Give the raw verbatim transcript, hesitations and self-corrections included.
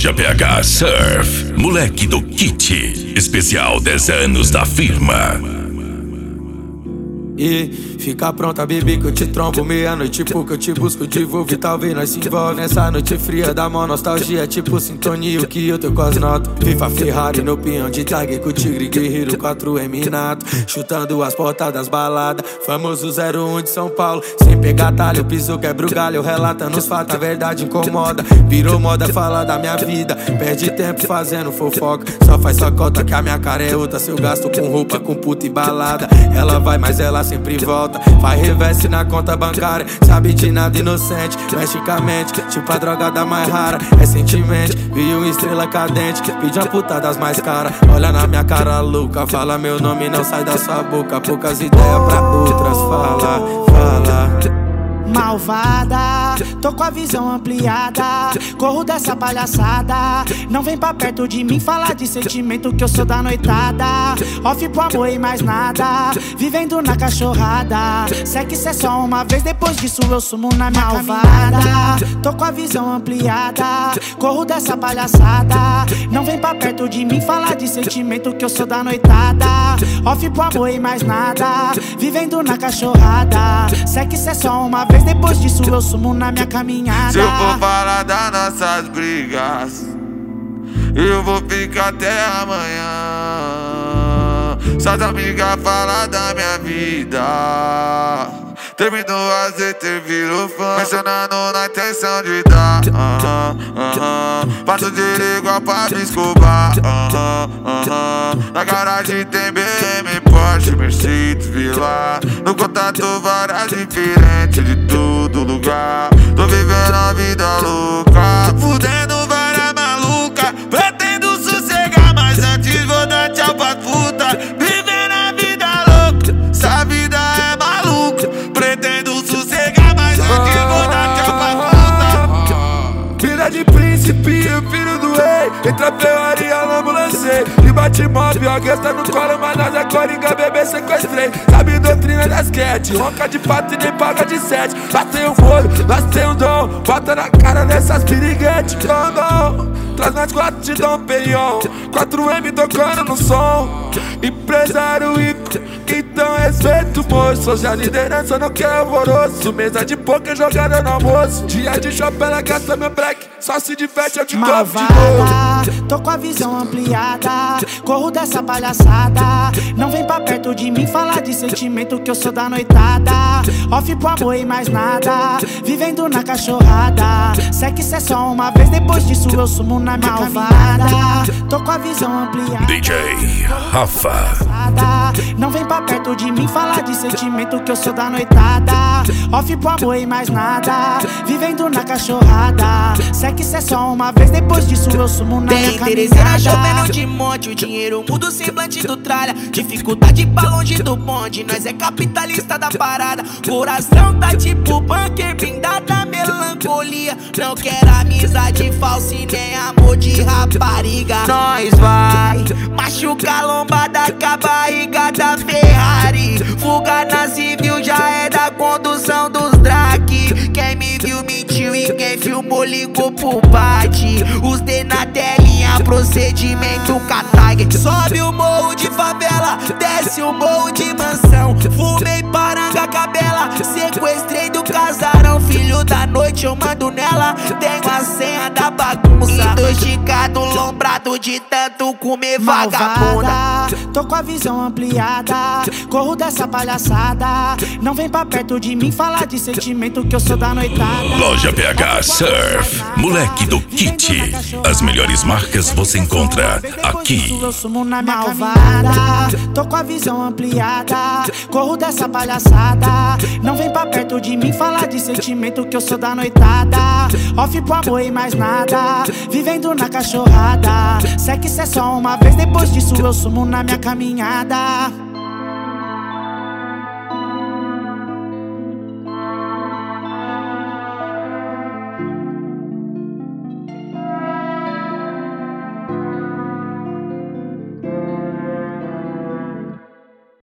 Loja P H Surf, moleque do kit, especial dez anos da firma. E fica pronta, bebê, que eu te trombo meia-noite, porque eu te busco de volvo e talvez nós se envolve nessa noite fria da mão, nostalgia, tipo sintonia, o que eu tô com as notas. FIFA, Ferrari no pinhão de tag com o tigre guerreiro, quatro M nato, chutando as portas das baladas, famoso zero um de São Paulo, sem pegar talho, piso, quebra o galho, relatando os fatos, a verdade incomoda, virou moda falar da minha vida, perde tempo fazendo fofoca, só faz sacota que a minha cara é outra, se eu gasto com roupa, com puta e balada, ela vai, mas ela sempre volta, faz reverse na conta bancária, sabe de nada inocente, mexe com a mente, tipo a droga da mais rara, recentemente vi uma estrela cadente, pedi uma puta das mais caras, olha na minha cara louca, fala meu nome não sai da sua boca, poucas ideias pra outras, fala, fala. Malvada, tô com a visão ampliada, corro dessa palhaçada, não vem pra perto de mim falar de sentimento que eu sou da noitada, off pro amor e mais nada, vivendo na cachorrada, sexo é só uma vez, depois disso eu sumo na minha malvada. Tô com a visão ampliada, corro dessa palhaçada, não vem pra perto de mim falar de sentimento que eu sou da noitada, off pro amor e mais nada, vivendo na cachorrada, sexo é só uma vez, depois disso eu sumo na minha caminhada. Se eu for falar das nossas brigas, eu vou ficar até amanhã. Suas amigas falam da minha vida, terminou a Z T, virou fã, mencionando na intenção de dar. uh-huh, uh-huh. Faço de igual Pablo Escobar. uh-huh, uh-huh. Na garagem tem B M, Porsche, Mercedes, Vila. No contato várias diferentes de todo lugar. Tô vivendo a vida louca, fudendo várias maluca. Pretendo sossegar, mas antes vou dar tchau pra puta. Vivendo a vida louca, essa vida é maluca. Pretendo sossegar, mas antes vou dar tchau pra puta. Filha de príncipe, filho do rei, entra Ferrari, a ambulancei. E bate mob, a guesta no colo, mas nós é coringa, bebê sequestrei. Sabe doutrina das cat, ronca de pato e nem paga de sete. Nós tem um molho, nós tem um dom, bota na cara dessas piriguetes. Dom, traz nós quatro de Dom Perignon, quatro M tocando no som. Empresário rico, então respeito, moço. Sou já liderança, não quer alvoroço. Mesa de poker, jogada no almoço. Dia de shopping, ela gasta meu black, só se diverte, eu te compro de novo. Tô com a visão ampliada, corro dessa palhaçada, não vem pra perto de mim falar de sentimento que eu sou da noitada, off pro amor e mais nada, vivendo na cachorrada, sexo é só uma vez, depois disso eu sumo na minha malvada. Tô com a visão ampliada, D J Rafa. Não vem pra perto de mim falar de sentimento que eu sou da noitada, off pro amor e mais nada, vivendo na cachorrada, sexo é só uma vez, depois disso eu sumo na minha Terceira chovendo de monte, o dinheiro muda o semblante do tralha. Dificuldade pra longe do bonde, nós é capitalista da parada. Coração tá tipo bunker, blindada melancolia. Não quero amizade falsa e nem amor de rapariga. Nós vai machucar lombada com a barriga da Ferrari. Fuga na civil já é da condução dos drag. Quem me viu mentiu e quem filmou ligou pro bate. Os D na telinha, procedimento catag. Sobe o morro de favela, desce o morro de mansão. Fumei paranga cabela, sequestrei do casarão. Filho da noite eu mando nela, tenho a senha da bagunça. Intoxicado, lombrado de tanto comer vagabunda. Tô com a visão ampliada, corro dessa palhaçada, não vem pra perto de mim falar de sentimento que eu sou da noitada. Loja P H Surf, moleque do kit. As melhores marcas você encontra aqui. Eu sumo na minha malvada. Tô com a visão ampliada, corro dessa palhaçada, não vem pra perto de mim falar de sentimento que eu sou da noitada, off pro amor e mais nada, vivendo na cachorrada, sexo é só uma vez, depois disso eu sumo na minha caminhada.